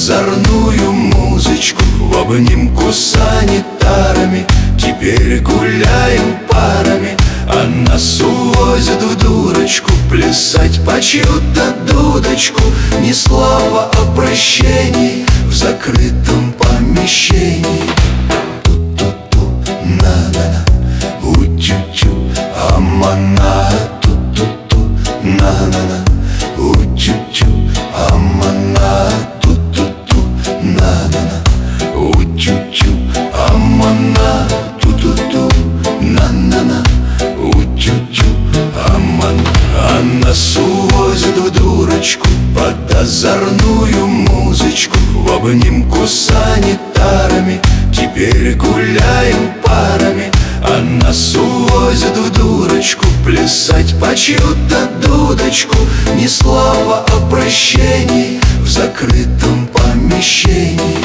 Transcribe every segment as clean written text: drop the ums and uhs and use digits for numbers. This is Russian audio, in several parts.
озорную музычку в обнимку с санитарами. Теперь гуляем парами, а нас увозят в дурочку плясать по чью-то дудочку. Ни слова о прощении в закрытом помещении. Ту-ту-ту, на-на-на, у-тю-тю, амана. Ту-ту-ту, на-на-на, у-тю-тю, амана. Ту-ту-ту, на-на-на, у-тю-тю, амана. Ту-ту-ту, на-на-на, у-тю-тю, амана. А нас увозят в дурочку под озорную музычку в обнимку с санитарами. Теперь гуляем парами, а нас увозят в дурочку плясать по чью-то дудочку. Ни слова о прощении в закрытом помещении.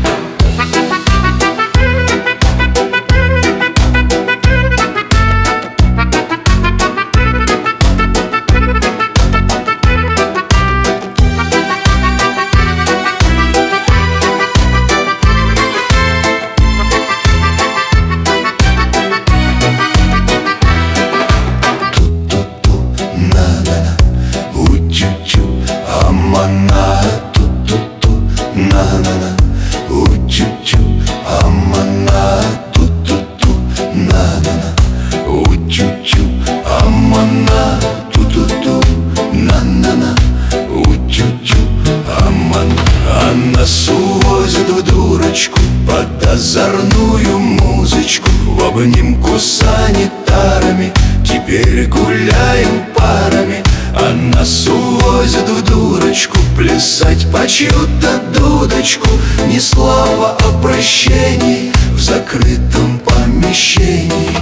Амана, ту-ту-ту, на-на-на, у-тю-тю, амана. Ту-ту-ту, на-на-на, у-тю-тю, амана. Ту-ту-ту, на-на-на, у-тю-тю, амана. А нас увозят в дурочку под озорную музычку в обнимку с санитарами. Теперь гуляем парами, а нас увозят в дурочку плясать по чью-то дудочку. Ни слова о прощении в закрытом помещении.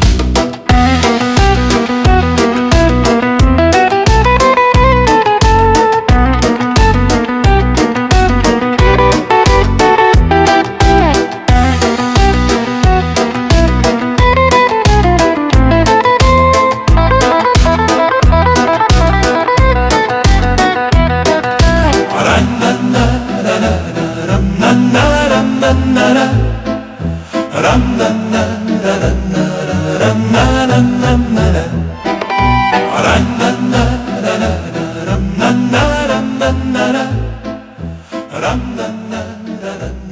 Ram